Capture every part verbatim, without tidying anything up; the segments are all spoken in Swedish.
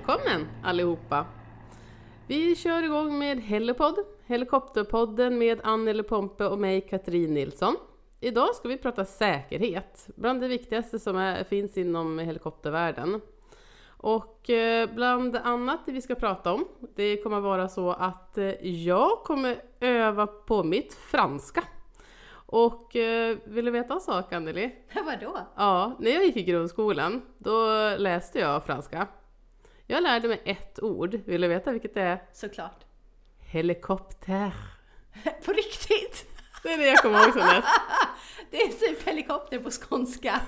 Välkommen allihopa! Vi kör igång med Hellepodd, Helikopterpodden med Anneli Pompe och mig Katrin Nilsson. Idag ska vi prata säkerhet, bland det viktigaste som är, finns inom helikoptervärlden. Och eh, bland annat det vi ska prata om, det kommer vara så att eh, jag kommer öva på mitt franska. Och eh, vill du veta en sak, Anneli? Vadå? Ja, när jag gick i grundskolan, då läste jag franska. Jag lärde mig ett ord. Vill du veta vilket det är? Såklart. Helikopter. På riktigt? Det är det jag kommer ihåg som näst. Det är typ helikopter på skånska.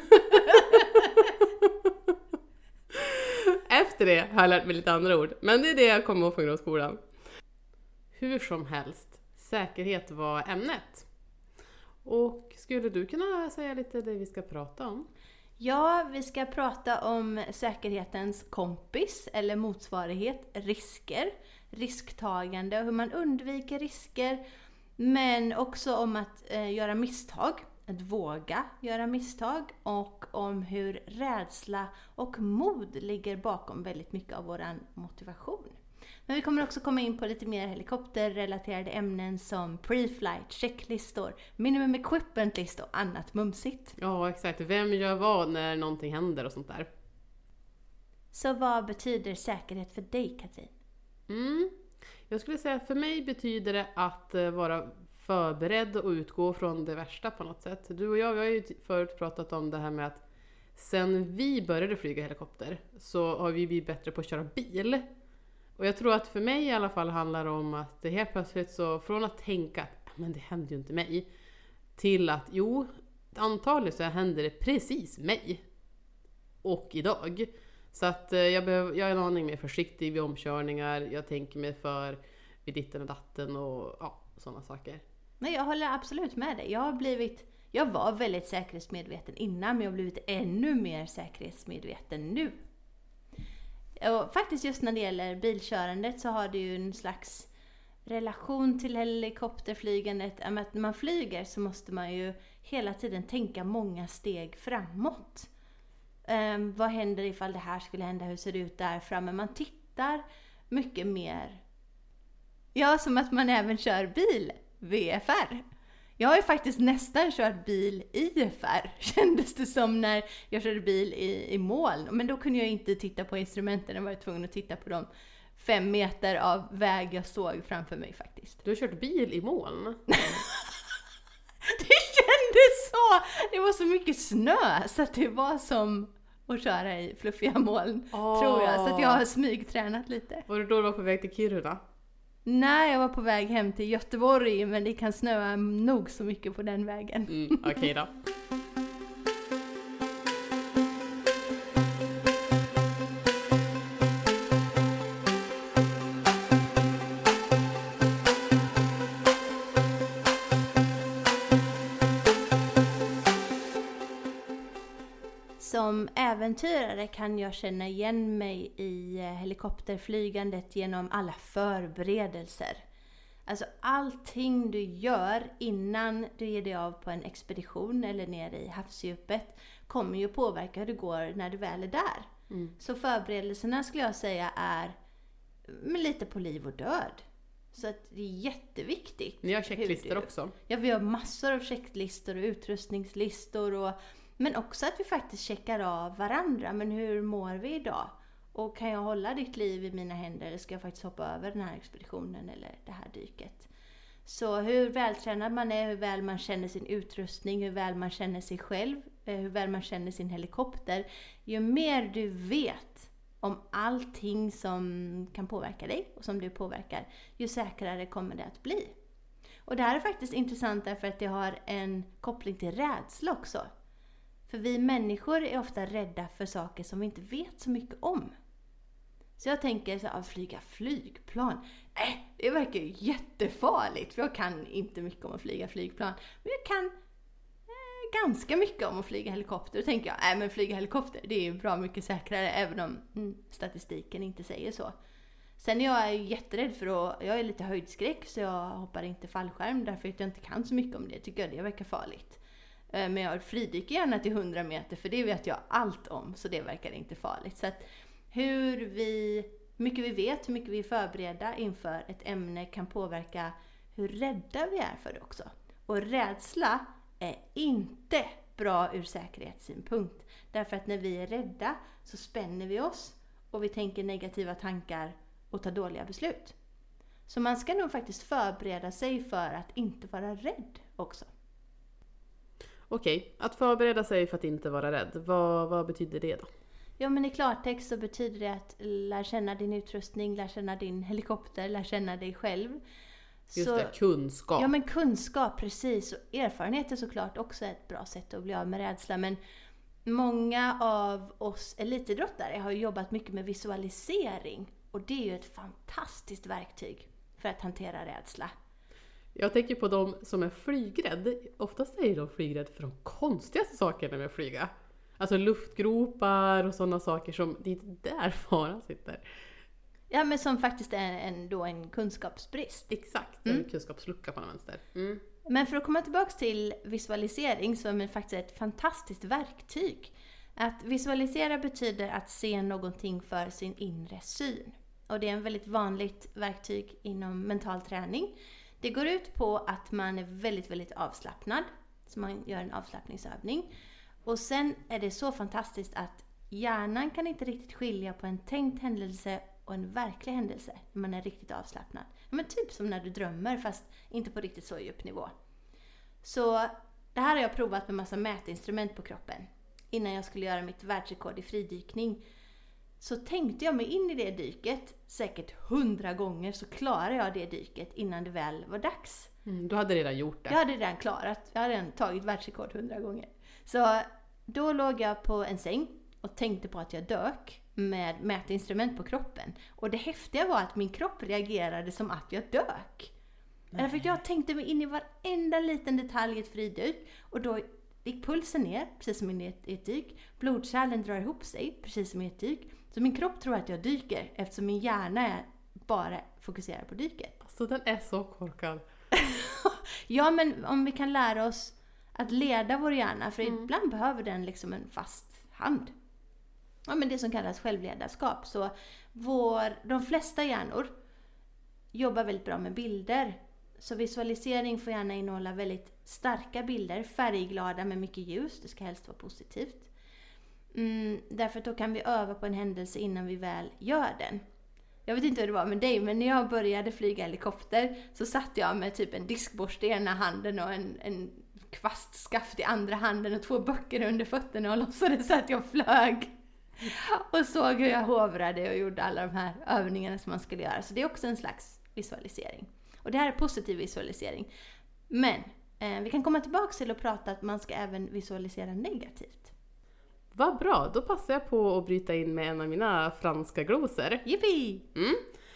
Efter det har jag lärt mig lite andra ord. Men det är det jag kommer ihåg från grundskolan. Hur som helst, säkerhet var ämnet. Och skulle du kunna säga lite det vi ska prata om? Ja, vi ska prata om säkerhetens kompis eller motsvarighet, risker, risktagande och hur man undviker risker. Men också om att eh, göra misstag, att våga göra misstag och om hur rädsla och mod ligger bakom väldigt mycket av vår motivation. Men vi kommer också komma in på lite mer helikopterrelaterade ämnen som pre-flight, checklistor, minimum equipment list och annat mumsigt. Ja, exakt. Vem gör vad när någonting händer och sånt där. Så vad betyder säkerhet för dig, Katrin? Mm. Jag skulle säga att för mig betyder det att vara förberedd och utgå från det värsta på något sätt. Du och jag, vi har ju förut pratat om det här med att sen vi började flyga helikopter så har vi blivit bättre på att köra bil. Och jag tror att för mig i alla fall handlar det om att det helt plötsligt så från att tänka att men det händer ju inte mig till att jo, antagligen så händer det precis mig och idag. Så att jag, behöver, jag är en aning mer försiktig vid omkörningar, jag tänker mig för vid ditten och datten och ja, sådana saker. Nej, jag håller absolut med dig. Jag har blivit, jag var väldigt säkerhetsmedveten innan men jag har blivit ännu mer säkerhetsmedveten nu. Och faktiskt just när det gäller bilkörandet så har det ju en slags relation till helikopterflygandet. Att när man flyger så måste man ju hela tiden tänka många steg framåt. Um, vad händer ifall det här skulle hända? Hur ser det ut där framme? Man tittar mycket mer. Ja, som att man även kör bil V F R. Jag har ju faktiskt nästan kört bil i F R, kändes det som när jag körde bil i, i moln. Men då kunde jag inte titta på instrumenten, jag var tvungen att titta på de fem meter av väg jag såg framför mig faktiskt. Du har kört bil i moln? Det kändes så! Det var så mycket snö så att det var som att köra i fluffiga moln, oh. tror jag. Så att jag har smygtränat lite. Var du då du var på väg till Kiruna? Nej, jag var på väg hem till Göteborg, men det kan snöa nog så mycket på den vägen. Mm, okej okay då. Som äventyrare kan jag känna igen mig i helikopterflygandet genom alla förberedelser. Alltså allting du gör innan du ger dig av på en expedition eller nere i havsdjupet kommer ju påverka hur det går när du väl är där. Mm. Så förberedelserna skulle jag säga är med lite på liv och död. Så att det är jätteviktigt. Ni har checklistor också? Ja, vi har massor av checklistor och utrustningslistor och men också att vi faktiskt checkar av varandra. Men hur mår vi idag? Och kan jag hålla ditt liv i mina händer? Eller ska jag faktiskt hoppa över den här expeditionen eller det här dyket? Så hur vältränad man är, hur väl man känner sin utrustning, hur väl man känner sig själv, hur väl man känner sin helikopter. Ju mer du vet om allting som kan påverka dig och som du påverkar, ju säkrare kommer det att bli. Och det här är faktiskt intressant därför att det har en koppling till rädsla också. För vi människor är ofta rädda för saker som vi inte vet så mycket om. Så jag tänker så här, flyga flygplan. Äh, det verkar ju jättefarligt. För jag kan inte mycket om att flyga flygplan. Men jag kan eh, ganska mycket om att flyga helikopter. Då tänker jag, äh, men flyga helikopter, det är ju bra mycket säkrare. Även om mm, statistiken inte säger så. Sen är jag jätterädd för att, jag är lite höjdskräck så jag hoppar inte fallskärm. Därför att jag inte kan så mycket om det. Tycker jag det verkar farligt. Men jag fridyker gärna till hundra meter för det vet jag allt om. Så det verkar inte farligt. Så att hur vi, mycket vi vet, hur mycket vi är förberedda inför ett ämne kan påverka hur rädda vi är för det också. Och rädsla är inte bra ur säkerhetssynpunkt. Därför att när vi är rädda så spänner vi oss och vi tänker negativa tankar och tar dåliga beslut. Så man ska nog faktiskt förbereda sig för att inte vara rädd också. Okej, att förbereda sig för att inte vara rädd. Vad, vad betyder det då? Ja, men i klartext så betyder det att lära känna din utrustning, lära känna din helikopter, lära känna dig själv. Just så, det, kunskap. Ja, men kunskap, precis. Och erfarenhet är såklart också ett bra sätt att bli av med rädsla. Men många av oss elitidrottare har jobbat mycket med visualisering. Och det är ju ett fantastiskt verktyg för att hantera rädsla. Jag tänker på de som är flygrädd. Oftast är de flygrädd för de konstigaste sakerna med att flyga. Alltså luftgropar och sådana saker som, det är inte där faran sitter. Ja, men som faktiskt är en, då en kunskapsbrist. Exakt, Mm. en kunskapslucka på den vänster. Mm. Men för att komma tillbaka till visualisering så är det faktiskt ett fantastiskt verktyg. Att visualisera betyder att se någonting för sin inre syn. Och det är en väldigt vanligt verktyg inom mental träning. Det går ut på att man är väldigt, väldigt avslappnad. Så man gör en avslappningsövning. Och sen är det så fantastiskt att hjärnan kan inte riktigt skilja på en tänkt händelse och en verklig händelse när man är riktigt avslappnad. Men typ som när du drömmer, fast inte på riktigt så djup nivå. Så det här har jag provat med massa mätinstrument på kroppen. Innan jag skulle göra mitt världsrekord i fridykning så tänkte jag mig in i det dyket säkert hundra gånger, så klarade jag det dyket innan det väl var dags. Mm, du hade redan gjort det. Jag hade redan klarat, jag hade redan tagit världsrekord hundra gånger. Så då låg jag på en säng och tänkte på att jag dök med mätinstrument på kroppen. Och det häftiga var att min kropp reagerade som att jag dök. Därför att jag tänkte mig in i varenda liten detalj i ett fridyk. Och då gick pulsen ner, precis som i ett, i ett dyk. Blodkärlen drar ihop sig, precis som i ett dyk. Så min kropp tror att jag dyker, eftersom min hjärna är bara fokuserar på dyket. Alltså den är så korkad. Ja, men om vi kan lära oss att leda vår hjärna, för Mm. ibland behöver den liksom en fast hand. Ja, men det som kallas självledarskap. Så vår, de flesta hjärnor jobbar väldigt bra med bilder. Så visualisering får gärna innehålla väldigt starka bilder, färgglada med mycket ljus. Det ska helst vara positivt. Mm, därför då kan vi öva på en händelse innan vi väl gör den. Jag vet inte hur det var med dig, men när jag började flyga helikopter så satt jag med typ en diskborste i ena handen och en, en kvastskaft i andra handen och två böcker under fötterna och låtsades att jag flög. Och såg hur jag hovrade och gjorde alla de här övningarna som man skulle göra. Så det är också en slags visualisering. Och det här är positiv visualisering. Men eh, vi kan komma tillbaka till att prata att man ska även visualisera negativt. Vad bra, då passar jag på att bryta in med en av mina franska glosor. Yippee! Mm.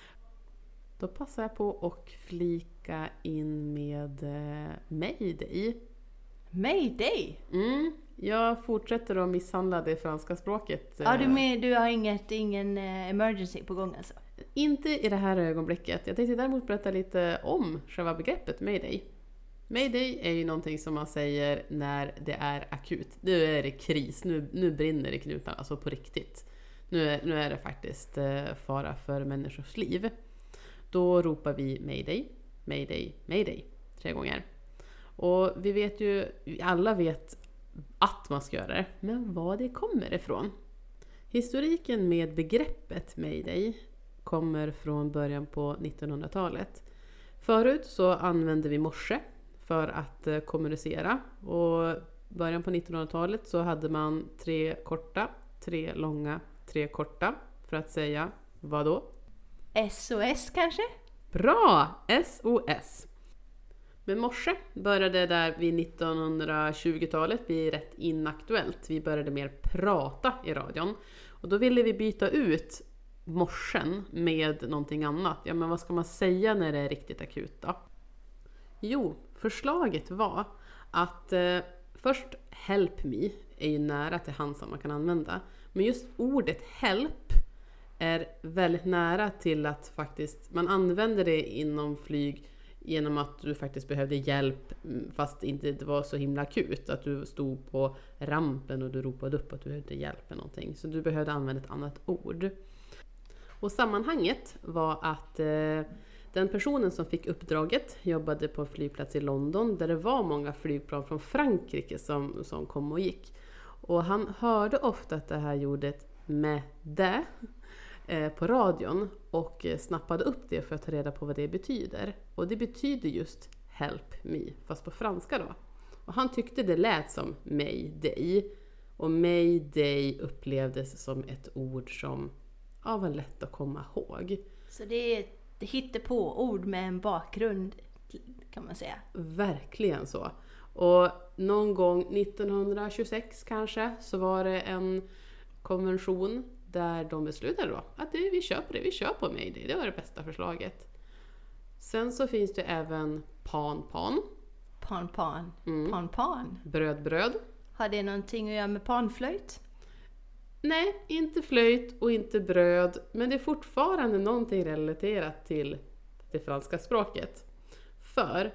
Då passar jag på att flika in med eh, Mayday. Mayday! Mm. Jag fortsätter att misshandla det franska språket. Ja, du, med, du har inget, ingen eh, emergency på gång alltså? Inte i det här ögonblicket. Jag tänkte däremot berätta lite om själva begreppet Mayday. Mayday är ju någonting som man säger när det är akut. Nu är det kris, nu, nu brinner det i knutarna, alltså på riktigt. Nu är, nu är det faktiskt eh, fara för människors liv. Då ropar vi Mayday, Mayday, Mayday tre gånger. Och vi vet ju, alla vet att man ska göra det, men var det kommer ifrån. Historiken med begreppet Mayday kommer från början på nittonhundratalet. Förut så använde vi morse för att eh, kommunicera, och början på nittonhundratalet så hade man tre korta, tre långa, tre korta för att säga vad då? S O S kanske? Bra! S O S. Men morse började där vid nittonhundratjugotalet bli rätt inaktuellt. Vi började mer prata i radion. Och då ville vi byta ut morsen med någonting annat. Ja, men vad ska man säga när det är riktigt akut då? Jo, förslaget var att eh, först help me är ju nära till hands som man kan använda. Men just ordet help är väldigt nära till att faktiskt man använder det inom flyg genom att du faktiskt behövde hjälp fast inte det var så himla akut. Att du stod på rampen och du ropade upp att du behövde hjälp med någonting. Så du behövde använda ett annat ord. Och sammanhanget var att eh, den personen som fick uppdraget jobbade på en flygplats i London där det var många flygplan från Frankrike som, som kom och gick. Och han hörde ofta att det här ljudet med det eh, på radion och eh, snappade upp det för att ta reda på vad det betyder. Och det betyder just help me, fast på franska då. Och han tyckte det lät som mayday. Och mayday upplevdes som ett ord som ja, var lätt att komma ihåg. Så det är ett hittepå-ord med en bakgrund, kan man säga. Verkligen så. Och någon gång nittonhundratjugosex kanske så var det en konvention där de beslutade då att det, vi köper det, vi kör på mayday. Det var det bästa förslaget. Sen så finns det även pan-pan. Pan-pan. Mm. Pan-pan. Bröd-bröd. Har det någonting att göra med panflöjt? Nej, inte flöjt och inte bröd. Men det är fortfarande någonting relaterat till det franska språket. För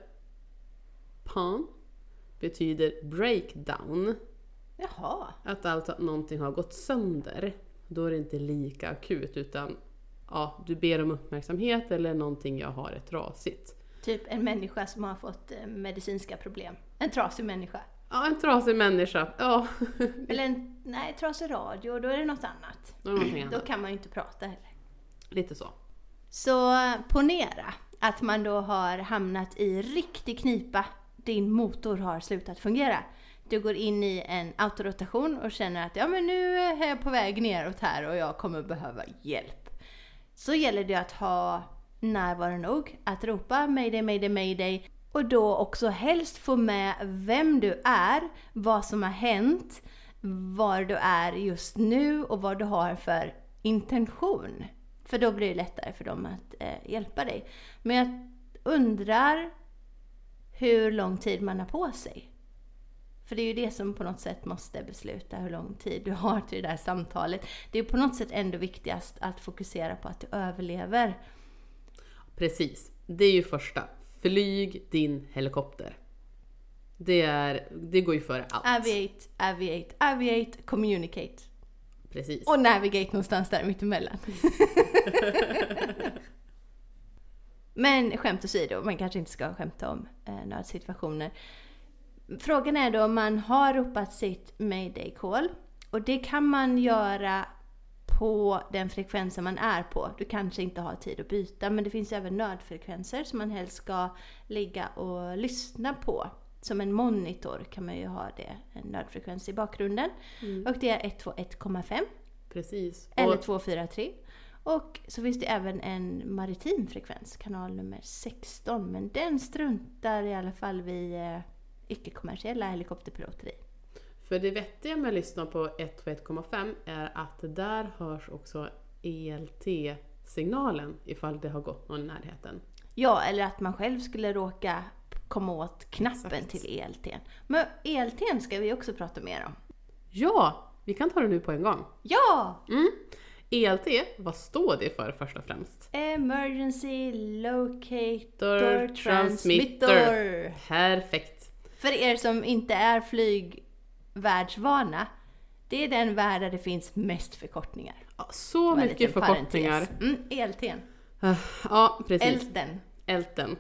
pan betyder breakdown. Jaha. Att alltså någonting har gått sönder. Då är det inte lika akut utan ja, du ber om uppmärksamhet eller någonting jag har är trasigt. Typ en människa som har fått medicinska problem. En trasig människa. Ja, en trasig människa. Ja. Eller en nej, trasig radio, då är det något annat. Någonting annat. Då kan man ju inte prata heller. Lite så. Så ponera att man då har hamnat i riktig knipa. Din motor har slutat fungera. Du går in i en autorotation och känner att ja, men nu är jag på väg neråt här och jag kommer behöva hjälp. Så gäller det att ha närvaro nog att ropa mayday, mayday, mayday. Och då också helst få med vem du är, vad som har hänt, var du är just nu och vad du har för intention. För då blir det lättare för dem att eh, hjälpa dig. Men jag undrar hur lång tid man har på sig. För det är ju det som på något sätt måste besluta hur lång tid du har till det där samtalet. Det är på något sätt ändå viktigast att fokusera på att du överlever. Precis, det är ju första. Flyg din helikopter. Det, är, det går ju före allt. Aviate, aviate, aviate, communicate. Precis. Och navigate någonstans där mittemellan. Men skämt åsido, man kanske inte ska skämta om eh, några situationer. Frågan är då om man har ropat sitt mayday call. Och det kan man göra på den frekvensen man är på. Du kanske inte har tid att byta, men det finns även nödfrekvenser som man helst ska ligga och lyssna på. Som en monitor kan man ju ha det, en nödfrekvens i bakgrunden. Mm. Och det är ett två ett komma fem. Precis. Eller två fyra tre. Och så finns det även en maritim frekvens, kanal nummer sexton. Men den struntar i alla fall vi eh, icke-kommersiella helikopterpiloter i. För det vettiga med att lyssna på ett två ett komma fem är att där hörs också E L T-signalen ifall det har gått någon i närheten. Ja, eller att man själv skulle råka komma åt knappen Exakt. Till E L T. Men E L T ska vi också prata mer om. Ja, vi kan ta det nu på en gång. Ja! Mm. E L T, vad står det för först och främst? Emergency Locator Transmitter. Transmitter. Perfekt. För er som inte är flygvärldsvana, det är den värld där det finns mest förkortningar. Ja, så mycket förkortningar. Mm, E L T. Ja, precis. Elten. Elten.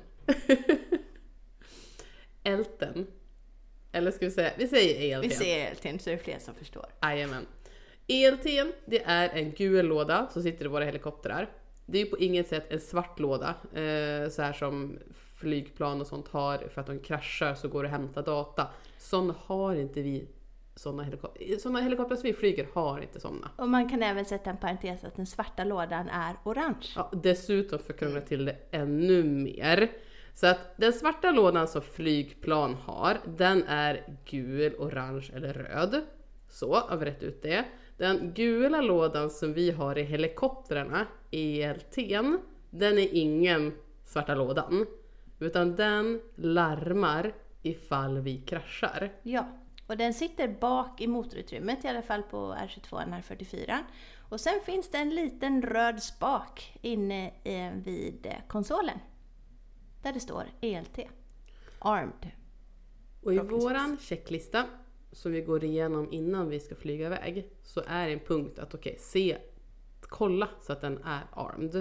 Elten. Eller ska vi säga, vi säger E L T. Vi säger E L T så är det fler som förstår. Jajamän. E L T, det är en gul låda som sitter i våra helikoptrar. Det är ju på inget sätt en svart låda, eh, så här som flygplan och sånt har för att de kraschar så går det att hämta data. Sådana har inte vi, sådana helikoptrar. Sådana helikoptrar som vi flyger har inte sådana. Och man kan även sätta en parentes att den svarta lådan är orange. Ja, dessutom för att krångla till det ännu mer. Så att den svarta lådan som flygplan har, den är gul, orange eller röd. Så, har vi rätt ut det. Den gula lådan som vi har i helikoptrarna, E L T:n, den är ingen svarta lådan. Utan den larmar ifall vi kraschar. Ja, och den sitter bak i motorutrymmet, i alla fall på R tjugotvå och R fyrtiofyra. Och sen finns det en liten röd spak inne vid konsolen. Där det står E L T. Armed. Och i våran checklista som vi går igenom innan vi ska flyga iväg så är en punkt att okej, okay, se kolla så att den är armed.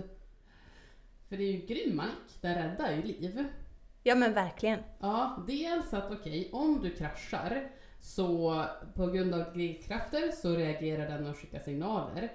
För det är ju grym manik, den räddar ju liv. Ja men verkligen. Ja, dels att okej, okay, om du kraschar så på grund av drivkrafter så reagerar den och skickar signaler.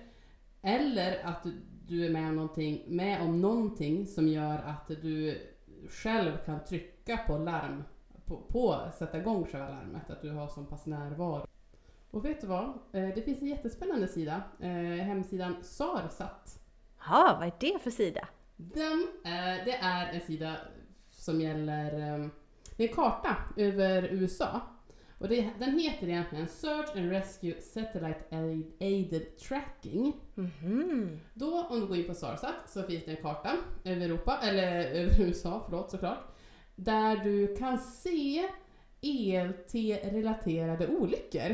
Eller att du, du är med om, någonting, med om någonting som gör att du själv kan trycka på larm, på, på sätta igång själva larmet, att du har så pass närvaro. Och vet du vad? Det finns en jättespännande sida, hemsidan Sarsat. Ja, vad är det för sida? Den, det är en sida som gäller, det är en karta över U S A. Och det, den heter egentligen Search and Rescue Satellite Aided Tracking. Mm-hmm. Då om du går in på Sarsat så finns det en karta över Europa, eller över U S A, förlåt såklart. Där du kan se E L T-relaterade olyckor.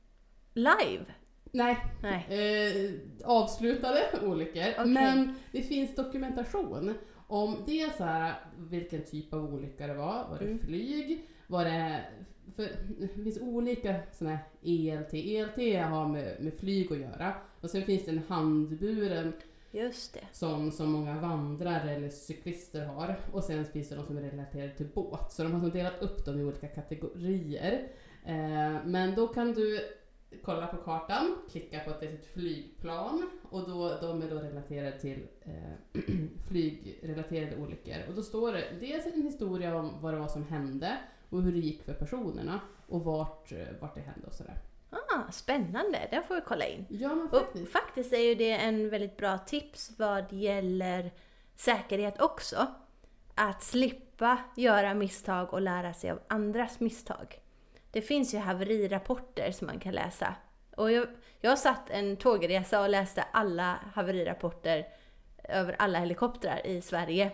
Live? Nej, Nej. Eh, avslutade olyckor. Okay. Men det finns dokumentation om det så här, vilken typ av olycka det var. Var det mm. flyg? Var det... För det finns olika såna E L T. E L T har med, med flyg att göra. Och sen finns det en handburen Just det. Som, som många vandrare eller cyklister har. Och sen finns det de som är relaterade till båt. Så de har delat upp dem i olika kategorier. Eh, men då kan du kolla på kartan, klicka på att det är ett flygplan. Och då, de är då relaterade till eh, flygrelaterade olyckor. Och då står det dels en historia om vad det var som hände. Och hur det gick för personerna. Och vart, vart det hände och sådär. Ah, spännande, den får vi kolla in. Ja, men faktiskt. Och faktiskt är ju det en väldigt bra tips vad gäller säkerhet också. Att slippa göra misstag och lära sig av andras misstag. Det finns ju haverirapporter som man kan läsa. Och jag, jag har satt en tågresa och läste alla haverirapporter över alla helikoptrar i Sverige.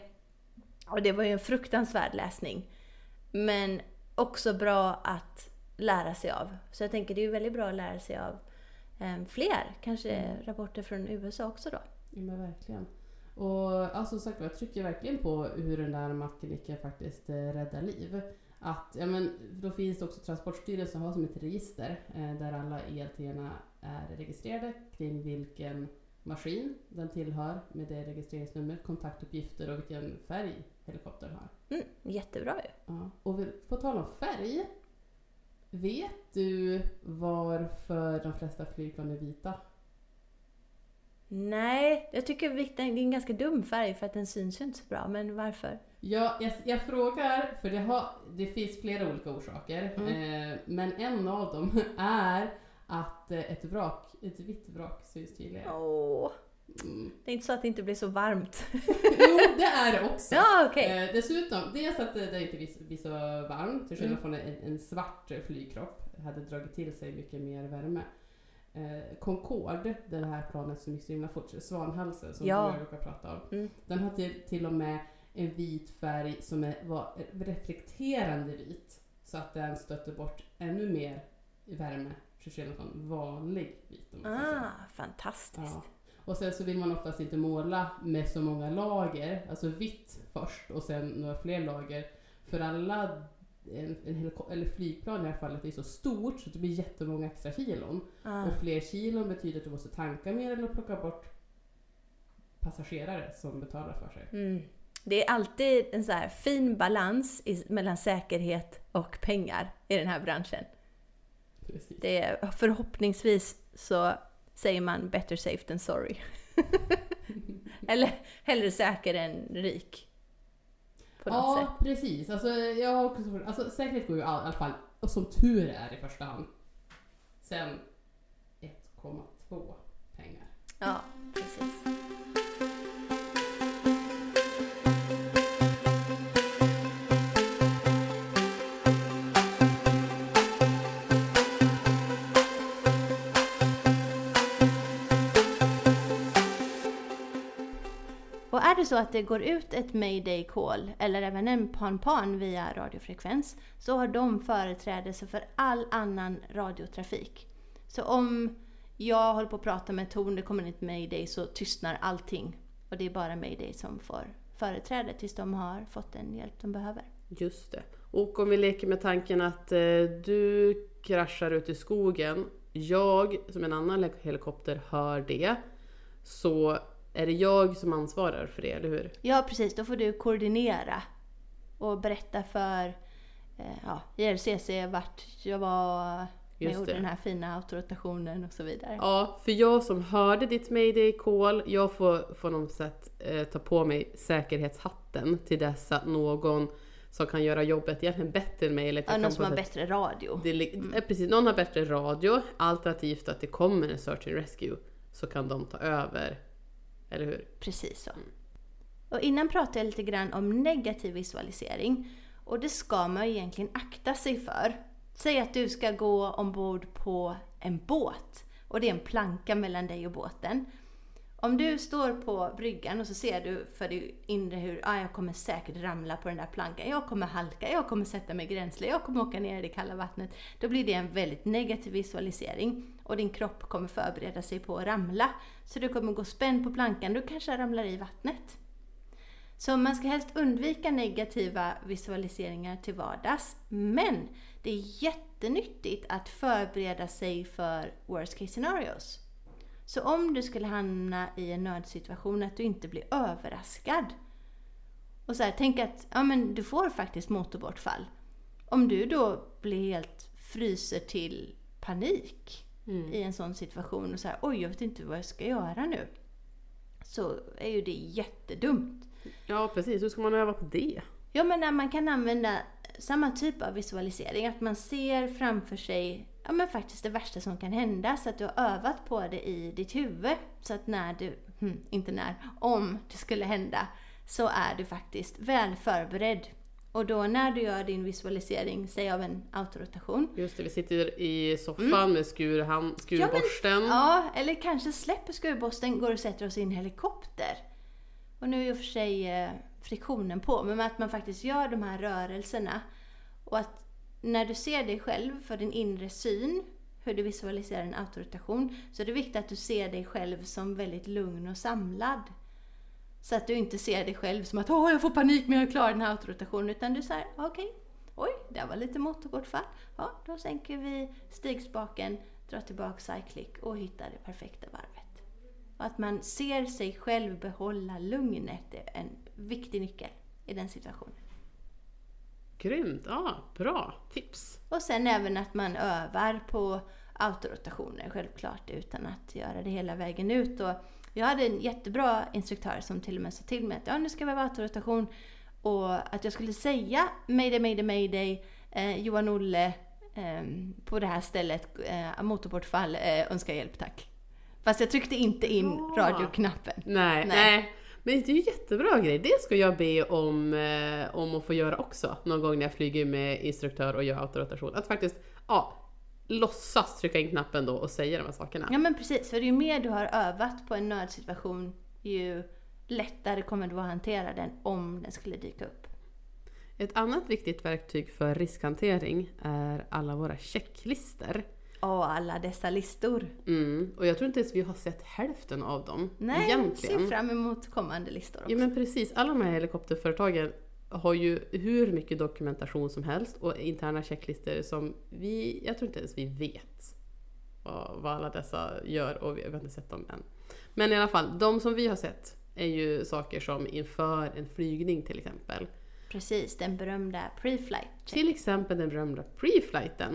Och det var ju en fruktansvärd läsning. Men också bra att lära sig av. Så jag tänker det är ju väldigt bra att lära sig av eh, fler. Kanske mm. rapporter från U S A också då. Ja men verkligen. Och alltså sagt, jag trycker verkligen på hur den där makniken faktiskt eh, räddar liv. Att, ja men då finns det också Transportstyrelsen har som ett register eh, där alla E L T-erna är registrerade kring vilken maskin den tillhör med det registreringsnummer, kontaktuppgifter och vilken färg helikoptern har. Mm, jättebra ju. Ja. Och på tal om färg, vet du varför de flesta flygplan är vita? Nej, jag tycker vitt är en ganska dum färg för att den syns ju inte så bra, men varför? Ja, jag, jag frågar, för det, har, det finns flera olika orsaker, mm. eh, men en av dem är att ett vrak, ett vitt vrak syns tydligare. Åh. Mm. Det är inte så att det inte blir så varmt. Jo, det är det också. Ja, okay. eh, dessutom, dels att det, det inte blir, blir så varmt, till skillnad från en, en svart flygkropp hade dragit till sig mycket mer värme. Eh, Concorde, det här planet som gick så himla fort, Svanhalsen som ja. du brukar prata om. Mm. Den har till, till och med en vit färg som är, var reflekterande vit, så att den stötte bort ännu mer värme till skillnad från vanlig vit. Ah, fantastiskt. Ja. Och sen så vill man oftast inte måla med så många lager, alltså vitt först och sen några fler lager. För alla, en, en heliko- eller flygplan i det här fallet är så stort så det blir jättemånga extra kilon. Ah. Och fler kilon betyder att du måste tanka mer eller plocka bort passagerare som betalar för sig. Mm. Det är alltid en så här fin balans i, mellan säkerhet och pengar i den här branschen. Precis. Det är, förhoppningsvis så säger man better safe than sorry. Eller hellre säker än rik. På något ja, sätt. precis. Alltså, jag har också, alltså, säkerhet går ju i alla fall, och som tur är i första hand. Sen ett komma två pengar. Ja, precis. Och är det så att det går ut ett mayday call eller även en pan-pan via radiofrekvens så har de företrädelse för all annan radiotrafik. Så om jag håller på att prata med Torn, det kommer ett mayday så tystnar allting. Och det är bara mayday som får företräde tills de har fått den hjälp de behöver. Just det. Och om vi leker med tanken att eh, du kraschar ut i skogen, jag som en annan helikopter hör det. så är det jag som ansvarar för det, eller hur? Ja, precis. Då får du koordinera och berätta för eh, ja, I R C C vart jag var när jag gjorde den här fina autorotationen och så vidare. Ja, för jag som hörde ditt mayday-call, jag får på något sätt eh, ta på mig säkerhetshatten till dess att någon som kan göra jobbet egentligen bättre än mig. Eller ja, någon som har sätt, bättre radio. Det, mm. Precis, någon har bättre radio, alternativt att det kommer en search and rescue, så kan de ta över, eller hur? Precis så. Mm. Och innan pratade jag lite grann om negativ visualisering, och det ska man egentligen akta sig för. Säg att du ska gå ombord på en båt och det är en planka mellan dig och båten. Om du står på bryggan och så ser du för dig inre hur ah, jag kommer säkert ramla på den där plankan, jag kommer halka, jag kommer sätta mig gränsle, jag kommer åka ner i det kalla vattnet. Då blir det en väldigt negativ visualisering och din kropp kommer förbereda sig på att ramla. Så du kommer gå spänd på plankan, du kanske ramlar i vattnet. Så man ska helst undvika negativa visualiseringar till vardags, men det är jättenyttigt att förbereda sig för worst case scenarios. Så om du skulle hamna i en nödsituation, att du inte blir överraskad. Och så här, tänk att ja, men du får faktiskt motorbortfall. Om du då blir helt fryser till panik mm. i en sån situation och så här, oj jag vet inte vad jag ska göra nu. Så är ju det jättedumt. Ja precis, hur ska man öva på det? Ja, men när man kan använda samma typ av visualisering, att man ser framför sig ja, men faktiskt det värsta som kan hända, så att du har övat på det i ditt huvud, så att när du, hm, inte när, om det skulle hända, så är du faktiskt väl förberedd. Och då när du gör din visualisering, säg av en autorotation. Just det, vi sitter i soffan mm. med skurhand, skurborsten. Ja, men, ja, eller kanske släpper skurborsten, går och sätter oss i en helikopter. Och nu är ju för sig eh, friktionen på, men att man faktiskt gör de här rörelserna. Och att när du ser dig själv för din inre syn, hur du visualiserar en autorotation, så är det viktigt att du ser dig själv som väldigt lugn och samlad. Så att du inte ser dig själv som att åh jag får panik men jag klarar den här autorotationen, utan du säger okej, okay, oj det var lite motorbortfall. Ja, då sänker vi stigspaken, drar tillbaka cyclic och hittar det perfekta varvet. Och att man ser sig själv behålla lugnet är en viktig nyckel i den situationen. Grymt, ja, bra tips. Och sen även att man övar på autorotationer, självklart, utan att göra det hela vägen ut. Och jag hade en jättebra instruktör som till och med sa till mig att ja, nu ska vi ha autorotation, och att jag skulle säga mayday, mayday, mayday, eh, Johan Olle eh, på det här stället, eh, motorbortfall, eh, önskar hjälp tack. Fast jag tryckte inte in ja. radioknappen. Nej, nej. nej. Men det är ju jättebra grej. Det ska jag be om, eh, om att få göra också. Någon gång när jag flyger med instruktör och gör autorotation. Att faktiskt, ja, låtsas trycka in knappen då och säga de här sakerna. Ja men precis, för ju mer du har övat på en nödsituation, ju lättare kommer du att hantera den om den skulle dyka upp. Ett annat viktigt verktyg för riskhantering är alla våra checklister. Och alla dessa listor. Mm. Och jag tror inte ens vi har sett hälften av dem. Nej, egentligen. Se fram emot kommande listor också. Ja men precis, alla de här helikopterföretagen har ju hur mycket dokumentation som helst och interna checklistor som vi, jag tror inte ens vi vet vad, vad alla dessa gör, och vi har inte sett dem än. Men i alla fall, de som vi har sett är ju saker som inför en flygning till exempel. Precis, den berömda pre-flight check. Till exempel den berömda pre-flighten.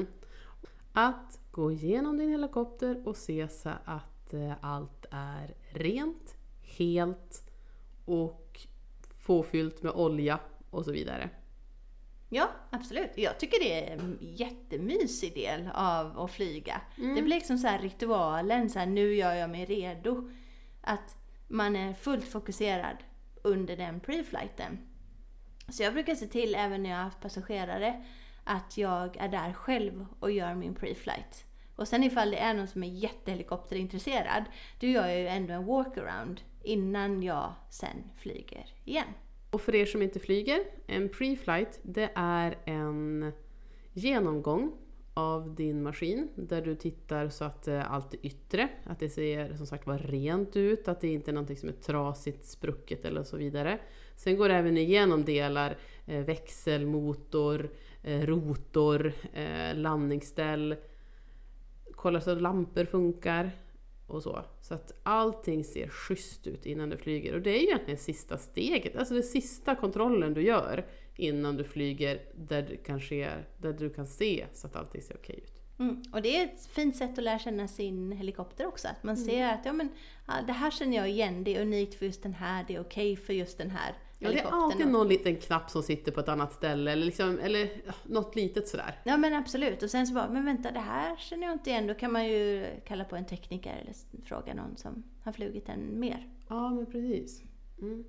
Att gå igenom din helikopter och se så att allt är rent, helt och påfyllt med olja och så vidare. Ja, absolut. Jag tycker det är en jättemysig del av att flyga. Mm. Det blir liksom så här ritualen, så här, nu gör jag mig redo. Att man är fullt fokuserad under den pre-flighten. Så jag brukar se till, även när jag har haft passagerare, att jag är där själv och gör min pre-flight. Och sen ifall det är någon som är jättehelikopterintresserad, då gör jag ju ändå en walkaround innan jag sen flyger igen. Och för er som inte flyger, en pre-flight, det är en genomgång av din maskin där du tittar så att allt är yttre, att det ser som sagt var rent ut, att det inte är någonting som är trasigt, sprucket eller så vidare. Sen går det även igenom delar, eh, växel, motor, eh, rotor, eh, landningsställ, kolla så att lampor funkar. och så. Så att allting ser schysst ut innan du flyger. Och det är ju egentligen sista steget, alltså det sista kontrollen du gör innan du flyger där du kan, ske, där du kan se så att allting ser okej ut. Mm. Och det är ett fint sätt att lära känna sin helikopter också. Att man mm. ser att ja, men, ja, det här känner jag igen, det är unikt för just den här, det är okej för just den här. Ja, det är alltid någon liten knapp som sitter på ett annat ställe eller, liksom, eller ja, något litet sådär. Ja men absolut, och sen så bara, men vänta det här känner jag inte igen. Då kan man ju kalla på en tekniker eller fråga någon som har flugit den mer. Ja men precis. Mm.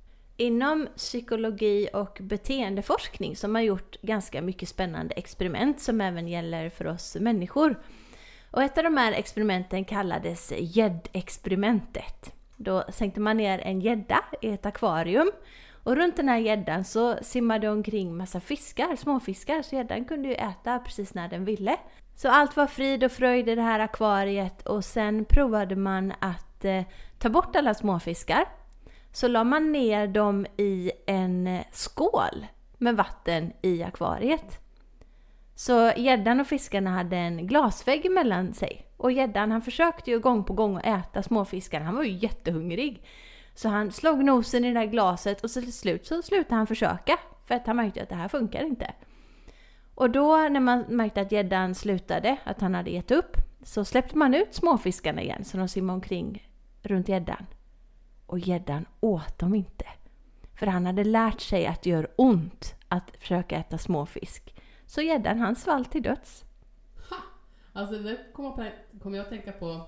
Inom psykologi och beteendeforskning som har gjort ganska mycket spännande experiment som även gäller för oss människor. Och ett av de här experimenten kallades gäddexperimentet. Då sänkte man ner en gädda i ett akvarium och runt den här gäddan så simmade omkring massa fiskar, småfiskar, så gäddan kunde ju äta precis när den ville. Så allt var frid och fröjd i det här akvariet och sen provade man att eh, ta bort alla småfiskar. Så la man ner dem i en skål med vatten i akvariet. Så gäddan och fiskarna hade en glasvägg mellan sig. Och gäddan han försökte ju gång på gång att äta småfiskarna. Han var ju jättehungrig. Så han slog nosen i det där glaset och så till slut så slutade han försöka. För att han märkte att det här funkar inte. Och då när man märkte att gäddan slutade, att han hade gett upp, så släppte man ut småfiskarna igen så de simmade omkring runt gäddan. Och gäddan åt dem inte. För han hade lärt sig att det gör ont att försöka äta småfisk. Så gäddan han svall till döds. Ha! Alltså det kommer kom jag att tänka på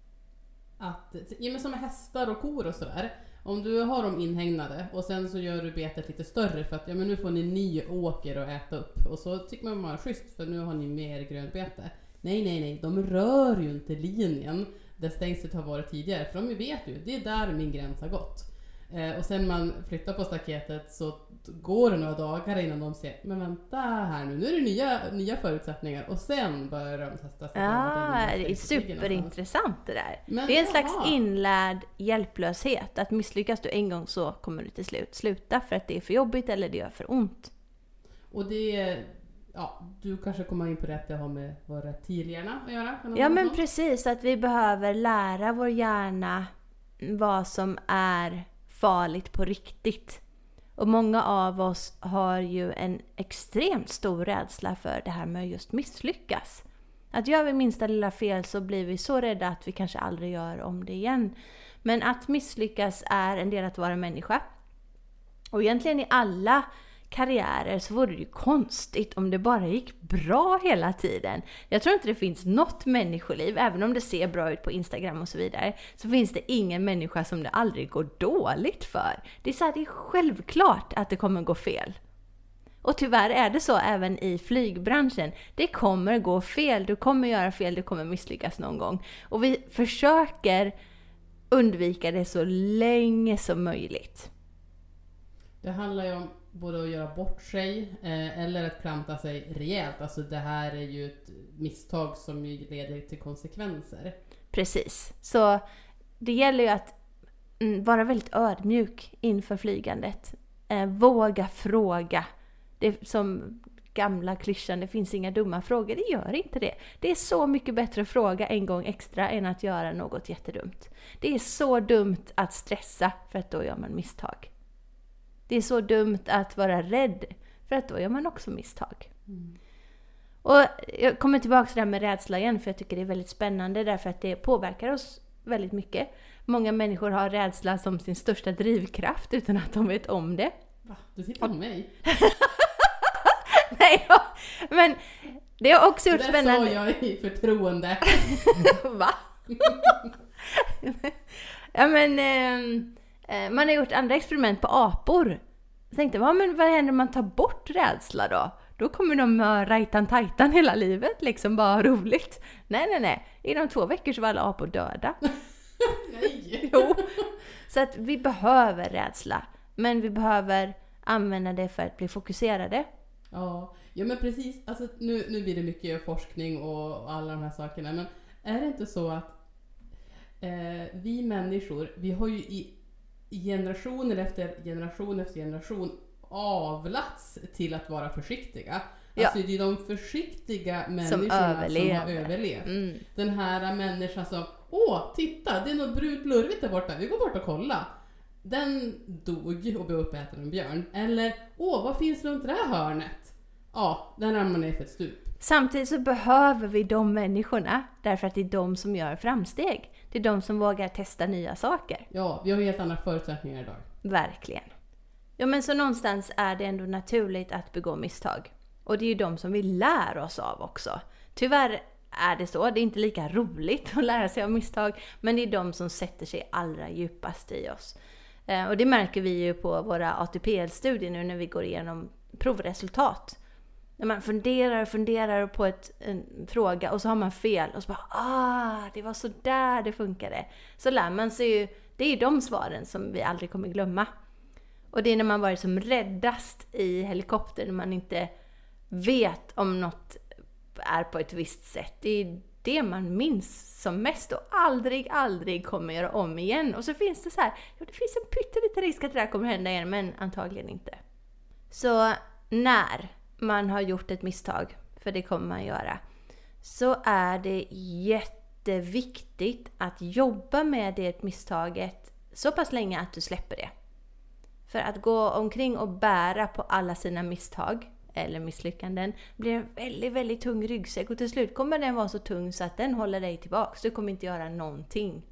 att, ja, men som med hästar och kor och sådär. Om du har dem inhägnade och sen så gör du betet lite större för att ja, men nu får ni ny åker att äta upp. Och så tycker man bara schysst för nu har ni mer grönbete. Nej, nej, nej. De rör ju inte linjen där stängslet har varit tidigare. För de vet ju, det är där min gräns har gått. Eh, och sen man flyttar på staketet så går det några dagar innan de ser, men vänta här nu, nu är det nya, nya förutsättningar. Och sen börjar de testa sig. Ja, det är superintressant det där. Men, det är en jaha. slags inlärd hjälplöshet. Att misslyckas du en gång så kommer du till slut sluta för att det är för jobbigt eller det gör för ont. Och det ja, du kanske kommer in på det att det har med vår reptilhjärna att göra? Ja men sånt? Precis, att vi behöver lära vår hjärna vad som är farligt på riktigt. Och många av oss har ju en extremt stor rädsla för det här med att just misslyckas. Att gör vi minsta lilla fel så blir vi så rädda att vi kanske aldrig gör om det igen. Men att misslyckas är en del att vara människa. Och egentligen i alla karriärer så vore det ju konstigt om det bara gick bra hela tiden. Jag tror inte det finns något människoliv, även om det ser bra ut på Instagram och så vidare, så finns det ingen människa som det aldrig går dåligt för. Det är så här, det är självklart att det kommer gå fel. Och tyvärr är det så även i flygbranschen. Det kommer gå fel, du kommer göra fel, du kommer misslyckas någon gång. Och vi försöker undvika det så länge som möjligt. Det handlar ju om både att göra bort sig eh, eller att klanta sig rejält. Alltså det här är ju ett misstag som ju leder till konsekvenser. Precis. Så det gäller ju att mm, vara väldigt ödmjuk inför flygandet. Eh, våga fråga. Det är som gamla klyschan, det finns inga dumma frågor. Det gör inte det. Det är så mycket bättre att fråga en gång extra än att göra något jättedumt. Det är så dumt att stressa för att då gör man misstag. Det är så dumt att vara rädd för att då gör man också misstag. Mm. Och jag kommer tillbaka till det här med rädsla igen för jag tycker det är väldigt spännande därför att det påverkar oss väldigt mycket. Många människor har rädsla som sin största drivkraft utan att de vet om det. Va? Du tittar på mig? Nej, ja. Men det har också gjort det spännande. Det sa jag i förtroende. Va? Ja men... Eh, Man har gjort andra experiment på apor. Jag tänkte, vad, men vad händer om man tar bort rädsla då? Då kommer de med rajtan-tajtan hela livet, liksom bara roligt. Nej, nej, nej. Inom två veckor så var alla apor döda. Nej! Jo. Så att vi behöver rädsla. Men vi behöver använda det för att bli fokuserade. Ja, ja men precis. Alltså, nu, nu blir det mycket forskning och alla de här sakerna. Men är det inte så att eh, vi människor, vi har ju i generationer efter generation efter generation avlats till att vara försiktiga. Ja. Alltså det är de försiktiga människorna som, som har överlevt. Mm. Den här människan som, åh, titta, det är något brunt lurvigt där borta, vi går bort och kollar. Den dog och blev uppäten av en björn. Eller, åh, vad finns runt det här hörnet? Ja, den ramlar ner för ett stup. Samtidigt så behöver vi de människorna, därför att det är de som gör framsteg. Det är de som vågar testa nya saker. Ja, vi har helt andra förutsättningar idag. Verkligen. Ja, men så någonstans är det ändå naturligt att begå misstag. Och det är ju de som vi lär oss av också. Tyvärr är det så, det är inte lika roligt att lära sig av misstag, men det är de som sätter sig allra djupast i oss. Eh, och det märker vi ju på våra A T P L-studier nu när vi går igenom provresultat. När man funderar och funderar på ett, en fråga och så har man fel och så bara, ah, det var så där det funkade. Så lär man sig ju, det är ju de svaren som vi aldrig kommer glömma. Och det är när man varit som räddast i helikopter, när man inte vet om något är på ett visst sätt. Det är det man minns som mest och aldrig, aldrig kommer göra om igen. Och så finns det så här, ja, det finns en pytteliten risk att det där kommer hända igen, men antagligen inte. Så när man har gjort ett misstag, för det kommer man göra, så är det jätteviktigt att jobba med det misstaget så pass länge att du släpper det. För att gå omkring och bära på alla sina misstag eller misslyckanden blir en väldigt, väldigt tung ryggsäck. Och till slut kommer den vara så tung så att den håller dig tillbaka. Du kommer inte göra någonting.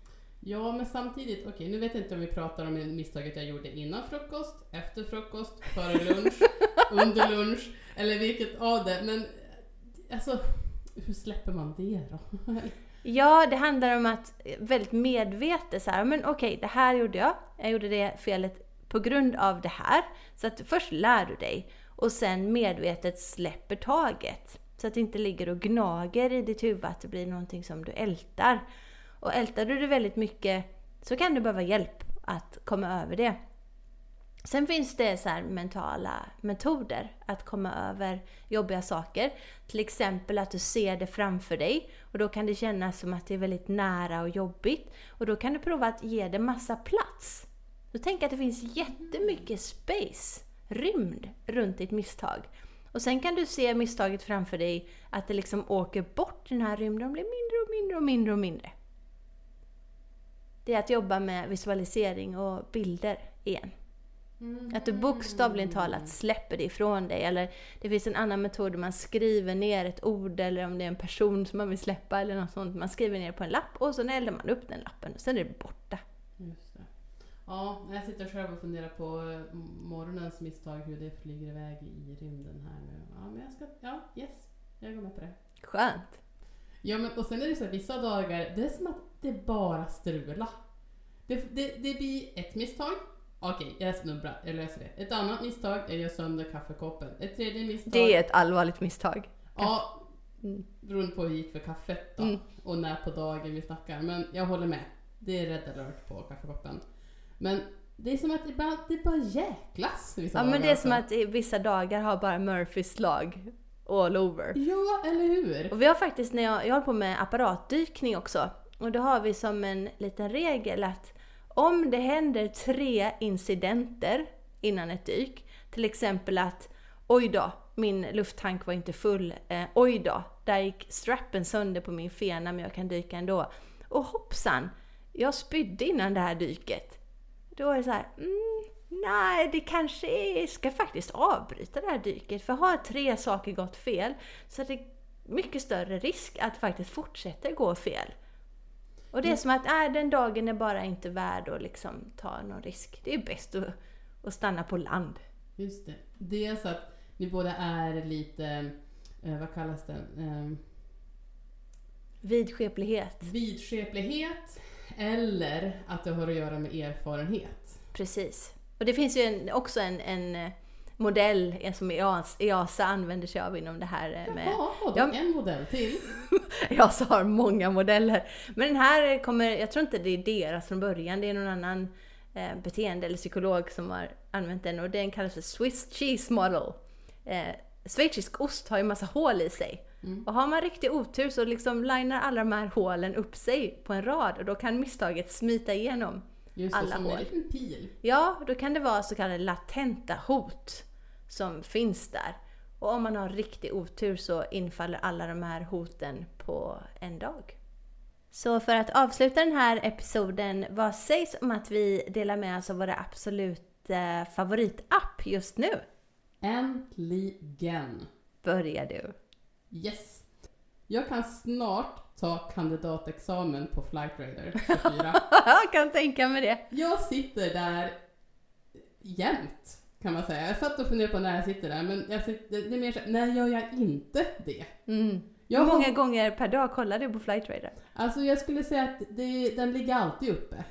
Ja, men samtidigt, okej, okay, nu vet jag inte om vi pratar om misstaget jag gjorde innan frukost, efter frukost, före lunch, under lunch, eller vilket av det. Men alltså, hur släpper man det då? Ja, det handlar om att väldigt medvetet så här, men okej, okay, det här gjorde jag. Jag gjorde det felet på grund av det här. Så att först lär du dig och sen medvetet släpper taget. Så att det inte ligger och gnager i ditt huvud, att det blir någonting som du ältar. Och ältar du det väldigt mycket så kan du behöva hjälp att komma över det. Sen finns det så här mentala metoder att komma över jobbiga saker. Till exempel att du ser det framför dig och då kan det kännas som att det är väldigt nära och jobbigt. Och då kan du prova att ge det massa plats. Du tänker att det finns jättemycket space, rymd runt ditt misstag. Och sen kan du se misstaget framför dig, att det liksom åker bort den här rymden och blir mindre och mindre och mindre och mindre. Det är att jobba med visualisering och bilder igen. Mm. Att du bokstavligen talat släpper det ifrån dig. Eller det finns en annan metod där man skriver ner ett ord, eller om det är en person som man vill släppa eller något sånt. Man skriver ner på en lapp och så eldar man upp den lappen och sen är det borta. Just det. Ja, jag sitter själv och funderar på morgonens misstag, hur det flyger iväg i rymden här nu. Ja, men jag ska, ja, yes, jag går med på det. Skönt. Ja, men och sen är det så här, vissa dagar, det är som att det bara strula. Det, det, det blir ett misstag. Okej, jag snubblar, jag löser det. Ett annat misstag, jag gör sönder kaffekoppen. Ett tredje misstag. Det är ett allvarligt misstag. Ja, mm. beroende på hur det gick för kaffet då. Mm. Och när på dagen vi snackar. Men jag håller med. Det är red alert på kaffekoppen. Men det är som att det bara, det bara jäklas vissa Ja, dagar. men det är som att vissa dagar har bara Murphys lag all over. Ja, eller hur? Och vi har faktiskt, när jag, jag håller på med apparatdykning också. Och då har vi som en liten regel att om det händer tre incidenter innan ett dyk, till exempel att oj då, min lufttank var inte full, eh, oj då, där gick strappen sönder på min fena men jag kan dyka ändå. Och hoppsan, jag spydde innan det här dyket. Då är det så här, mm, nej, det kanske är, ska faktiskt avbryta det här dyket. För har tre saker gått fel så är det mycket större risk att faktiskt fortsätta gå fel. Och det är mm. som att äh, den dagen är bara inte värd att liksom ta någon risk. Det är bäst att, att stanna på land. Just det. Det är så att ni båda är lite, eh, vad kallas det? Eh, Vidskeplighet. Vidskeplighet. Eller att det har att göra med erfarenhet. Precis. Och det finns ju en, också en, en modell som E A S A använder sig av inom det här. Med, Jaha, och ja, en modell till. E A S A har många modeller. Men den här kommer, jag tror inte det är deras från början. Det är någon annan eh, beteende eller psykolog som har använt den. Och den kallas för Swiss Cheese Model. Eh, schweizisk ost har ju massa hål i sig. Mm. Och har man riktigt otur så liksom linar alla de här hålen upp sig på en rad. Och då kan misstaget smita igenom. Just alla det, som hål. En liten pil. Ja, då kan det vara så kallade latenta hot som finns där. Och om man har riktig otur så infaller alla de här hoten på en dag. Så för att avsluta den här episoden, vad sägs om att vi delar med oss av våra absolut eh, favoritapp just nu? Äntligen! Börjar du? Yes! Jag kan snart ta kandidatexamen på Flight Radar tjugofyra. Jag kan tänka mig det. Jag sitter där jämt, kan man säga. Jag satt och funderade på när jag sitter där, men jag sitter, det är mer så, när gör jag inte det? Mm. Jag Hur många har, gånger per dag kollar du på Flight Radar? alltså jag skulle säga att det, den ligger alltid uppe.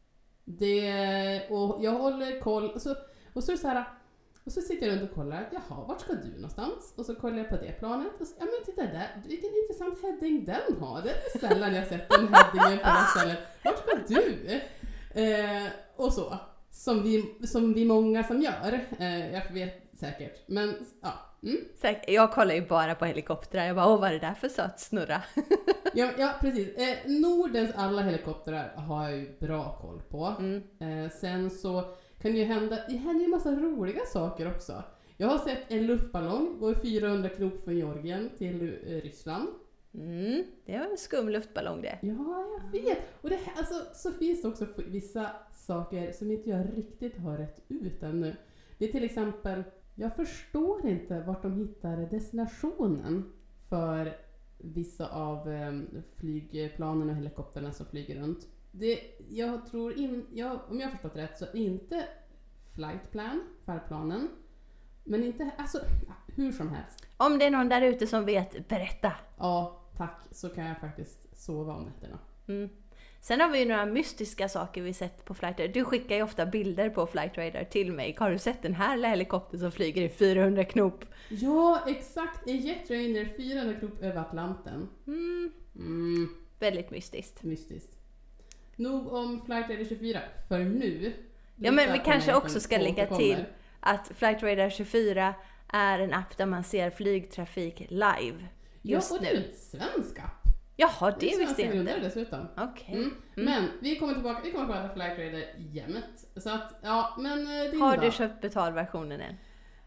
Det, och jag håller koll, och så, och så är det så här, och så sitter jag runt och kollar, jaha, vart ska du någonstans? Och så kollar jag på det planet, och så, ja men titta där, vilken intressant heading den har. Det är sällan jag sett den headingen på det stället. Vart ska du? Eh, och så, som vi, som vi många som gör, eh, jag vet säkert, men ja. Mm. Jag kollar ju bara på helikoptrar, jag bara, åh vad är det där för söt snurra? ja, ja, precis. Eh, Nordens alla helikoptrar har jag ju bra koll på. Mm. Eh, sen så kan det ju hända, det händer ju en massa roliga saker också. Jag har sett en luftballong gå fyrahundra knop från Georgien till eh, Ryssland. Mm, det var en skum luftballong det. Ja, jag vet. Och det här, alltså, så finns det också vissa saker som inte jag riktigt har rätt ut ännu. Det är till exempel, jag förstår inte vart de hittar destinationen för vissa av eh, flygplanen och helikopterna som flyger runt. Det, jag tror in, jag, om jag har förstått rätt så inte flightplan, färdplanen, men inte, alltså hur som helst. Om det är någon där ute som vet, berätta. Ja, tack, så kan jag faktiskt sova om nätterna. Mm. Sen har vi ju några mystiska saker vi sett på Flight Radar. Du skickar ju ofta bilder på Flight Radar till mig. Har du sett den här helikoptern som flyger i fyrahundra knop? Ja, exakt. En Jet Rainer fyrahundra knop över Atlanten. Mm. Mm. Väldigt mystiskt. Mystiskt. Nog om Flight Radar tjugofyra för nu. Ja, men vi kanske också ska lägga till att Flight Radar tjugofyra är en app där man ser flygtrafik live. Just ja, och nu. det är en svensk app. Jaha, det, det visste jag inte. Dessutom. Okay. Mm. Mm. Men vi kommer tillbaka, vi kommer tillbaka till Flight Radar jämt. Så att, ja, men din har dag. du köpt betalversionen än?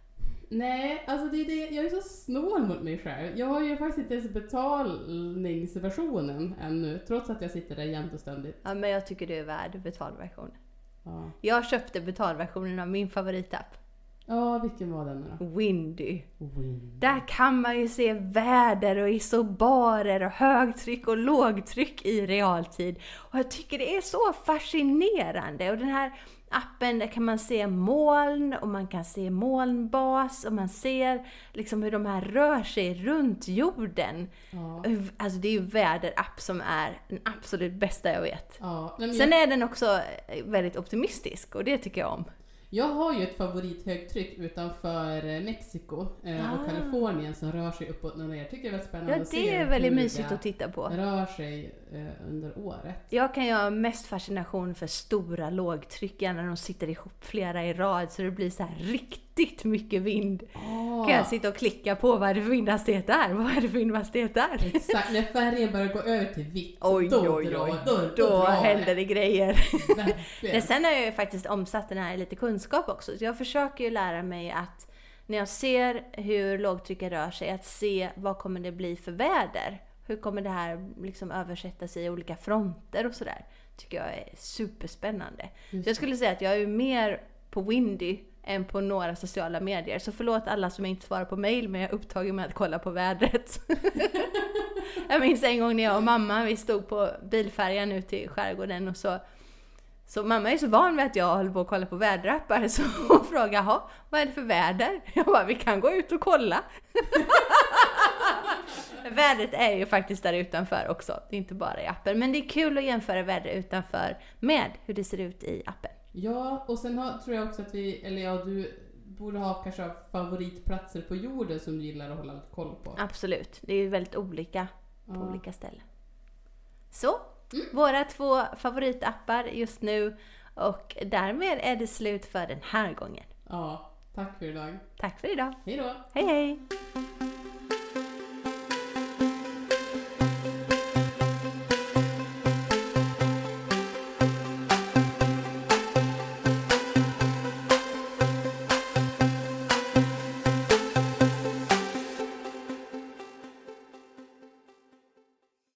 Nej, alltså det är det, jag är så snål mot mig själv. Jag har ju faktiskt inte ens betalningsversionen ännu, trots att jag sitter där jämt och ständigt. Ja, men jag tycker du är värd betalversionen. Ja. Jag köpte betalversionen av min favoritapp. Ja, vilken var den då? Windy. Windy. Där kan man ju se väder och isobarer och högtryck och lågtryck i realtid. Och jag tycker det är så fascinerande. Och den här appen, där kan man se moln och man kan se molnbas och man ser liksom hur de här rör sig runt jorden. Ja. Alltså det är ju väderapp som är den absolut bästa jag vet. Ja, men Sen jag... är den också väldigt optimistisk och det tycker jag om. Jag har ju ett favorithögtryck utanför Mexiko eh, ah. och Kalifornien som rör sig uppåt och ner. Jag tycker det är väldigt spännande Ja, att se det är väldigt hur mysigt det att titta på. rör sig eh, under året. Jag kan ju ha mest fascination för stora lågtryck när de sitter ihop flera i rad så det blir så här riktigt mycket vind. Ah. Kan jag sitta och klicka på vad är det för vindhastighet där? Vad är det för vindhastighet där? Exakt, när färgen börjar gå över till vitt, oj, då, oj, drar, oj. då, då, då drar händer det grejer. Verkligen. Sen har jag ju faktiskt omsatt den här i lite kunskap också. Så jag försöker ju lära mig att när jag ser hur lågtrycket rör sig, att se vad kommer det bli för väder. Hur kommer det här liksom översätta sig i olika fronter och sådär. Tycker jag är superspännande. Så jag skulle säga att jag är mer på Windy än på några sociala medier. Så förlåt alla som inte svarar på mail, men jag är upptagen med att kolla på vädret. Jag minns en gång när jag och mamma, vi stod på bilfärjan ut till skärgården och så Så mamma är så van vid att jag håller på att kolla på väderappar, så hon frågar, vad är det för väder? Jag bara, vi kan gå ut och kolla. Vädret är ju faktiskt där utanför också, det är inte bara i appen. Men det är kul att jämföra vädret utanför med hur det ser ut i appen. Ja, och sen har, tror jag också att vi, eller ja, du borde ha kanske favoritplatser på jorden som du gillar att hålla koll på. Absolut, det är ju väldigt olika på ja. olika ställen. Så, mm. våra två favoritappar just nu, och därmed är det slut för den här gången. Ja, tack för idag. Tack för idag. Hej då. Hej hej.